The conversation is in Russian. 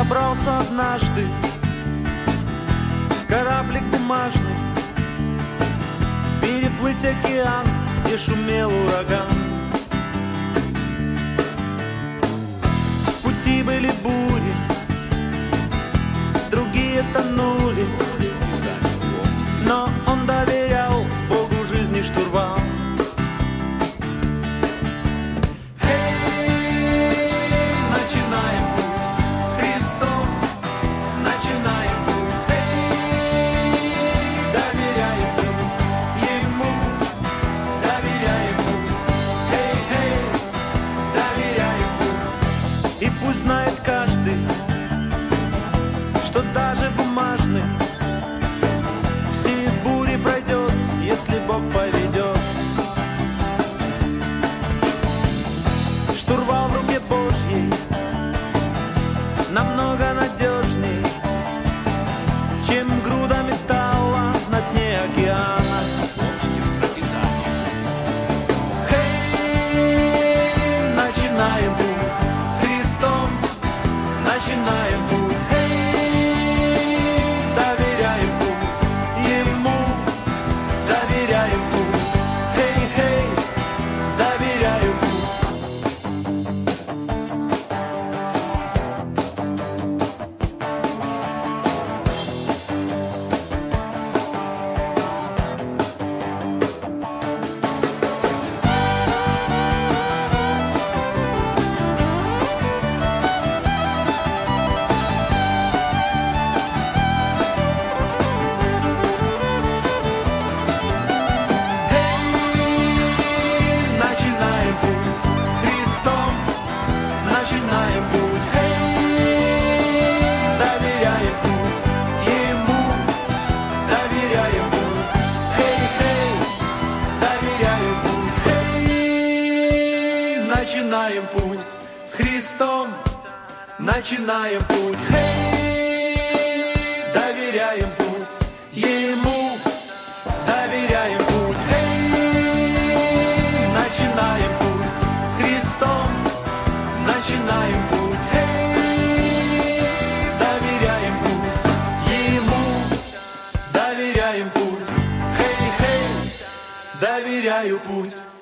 собрался однажды кораблик бумажный переплыть океан, где шумел ураган. В пути были бури, другие тонули, но он доверял Богу жизни штурвал. Знает каждый, что даже бумажный все бури пройдет, если Бог поведет. Штурвал в руке Божьей намного надежней, чем груда металла на дне океана. Хей, начинаем путь. Начинаем путь, доверяем путь Ему, доверяем путь, доверяем путь. Начинаем путь с Христом, начинаем путь, доверяем путь Ему, доверяем путь, начинаем путь с Христом, начинаем путь, доверяем путь Ему, доверяем путь, доверяю путь.